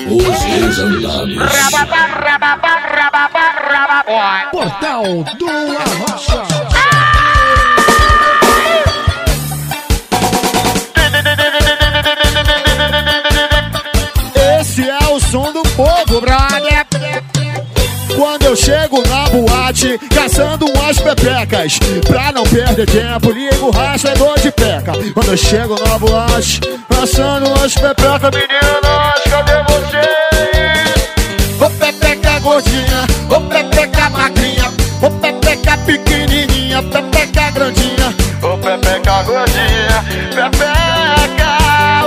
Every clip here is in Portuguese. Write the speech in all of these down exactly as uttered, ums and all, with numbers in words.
Os Desandados. Portal do Arrocha. Esse é o som do povo, brother. Quando eu chego na boate, caçando umas pepecas, pra não perder tempo, ligo o rastreador de peca. Quando eu chego na boate, caçando umas pepecas, meninas, cadê vocês? Ô pepeca gordinha, ô pepeca magrinha, ô pepeca pequenininha, pepeca grandinha, ô pepeca gordinha, pepeca,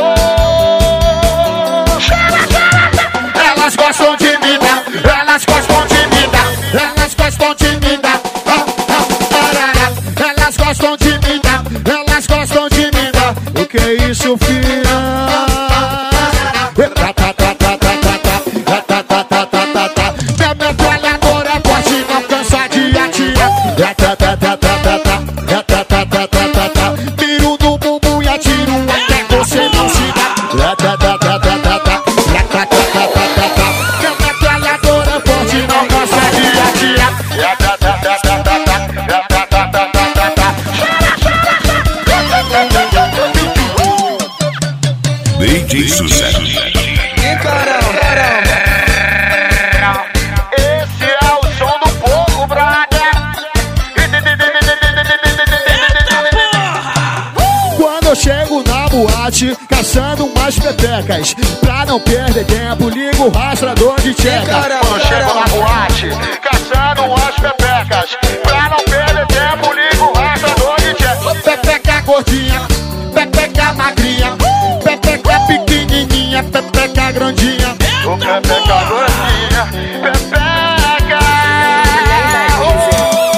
oh. Elas gostam de me dar, elas gostam de me dar, elas gostam de me dar, ah, ah, arara. Elas gostam de me dar, elas gostam de me dar. O que é isso, filha? Minha metralhadora é forte, não cansa de atirar. Tiro no bumbum e atiro até você não se dá. Minha metralhadora é forte, não cansa de atirar. D J Sucesso. Esse é o som do povo, brother. Quando eu chego na boate, caçando umas pepecas, pra não perder tempo, ligo o rastreador de tcheca. Quando eu chego na boate, caçando umas pepecas, pra não perder tempo, ligo o rastreador de tcheca. Pepeca gordinha, pepeca magrinha, pepeca pequenininha, pepeca grandinha, ô pepeca gordinha, pepeca, oh.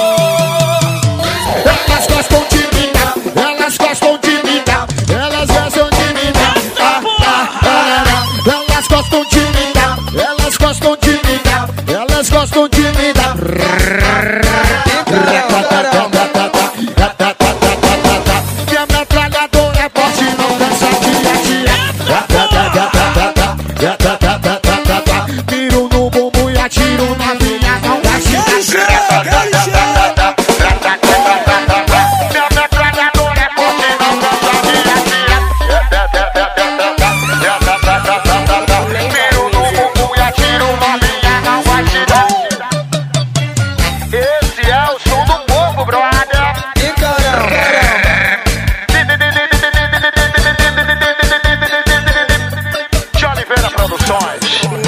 Elas gostam de me dar, elas gostam de me dar, elas gostam de me dar, ah, ah, ah, ah. Elas gostam de me dar, elas gostam de me dar, elas gostam de me dar. Minha metralhadora é forte, não cansa de atirar. Tiro no bumbum e atiro na minha mão. Minha metralhadora é forte, não cansa de atirar. Tiro no bumbum e atiro na minha mão. Esse é o som do povo, brother. De Oliveira Produções.